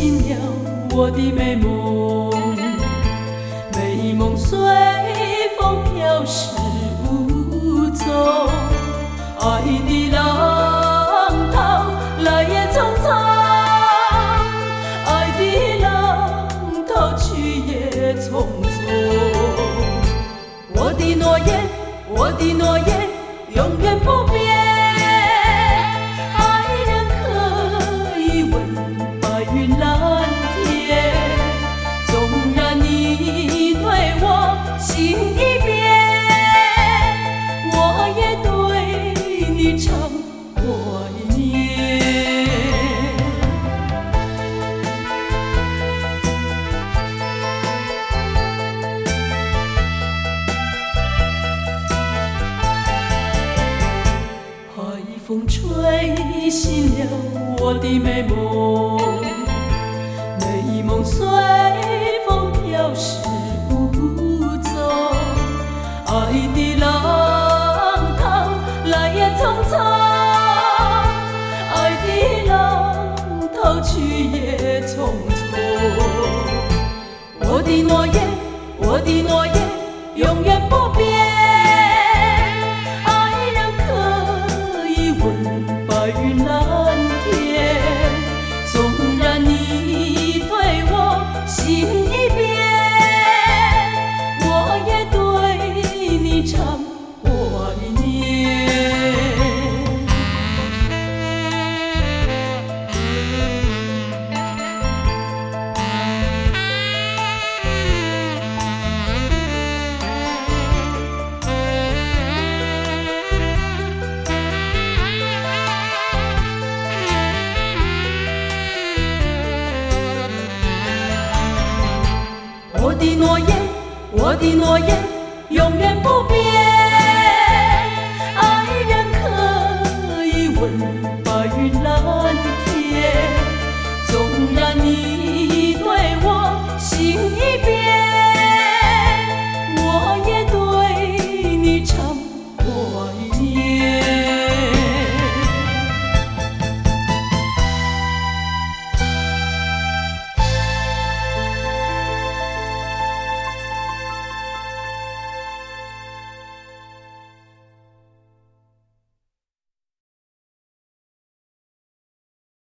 醒了我的美梦，美梦随风飘逝无踪，爱的浪涛来也匆匆，爱的浪涛去也匆匆。我的诺言，我的诺言，永远不变。爱人可以问白云蓝天，纵然你对我心已变，我也对你常怀念。海风吹醒了我的美梦，美梦随风飘逝无踪，爱的浪涛来也匆匆，爱的浪涛去也匆匆。我的诺言，我的诺言，永远不变。爱人可以问白云蓝天，纵然你对我心已变，我也对你常怀念。我的诺言，我的诺言，永远不变。